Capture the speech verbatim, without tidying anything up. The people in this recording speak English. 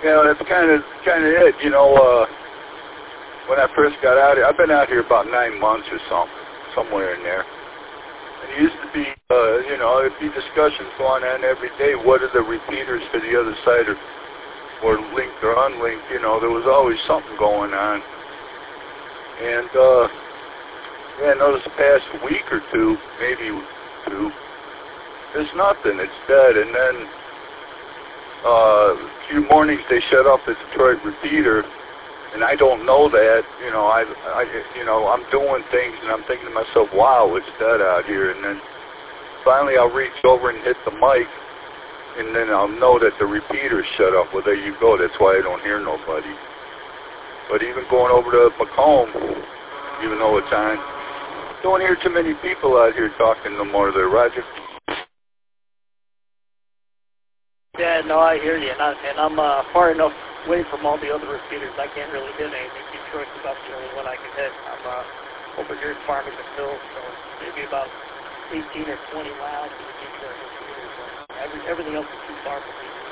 Yeah, that's kind of kind of it. You know, uh, when I first got out here, I've been out here about nine months or something, somewhere in there. And it used to be, uh, you know, there'd be discussions going on every day. What are the repeaters to the other side, or, or linked or unlinked? You know, there was always something going on. And uh, yeah, I noticed the past week or two, maybe two, there's nothing. It's dead. And then uh, a few mornings they shut off the Detroit repeater. And I don't know that, you know, I, I, you know, I'm doing things and I'm thinking to myself, wow, it's dead out here. And then finally I'll reach over and hit the mic, and then I'll know that the repeater's shut off. Well, there you go. That's why I don't hear nobody. But even going over to Macomb, even though it's on, don't hear too many people out here talking no more there, Roger. Yeah, no, I hear you, and, I, and I'm uh, far enough away from all the other repeaters. I can't really hit anything. Detroit's about the only one I can hit. I'm uh, over here in Farmington Hills, so maybe about eighteen or twenty miles to the Detroit repeaters. Every, everything else is too far from me.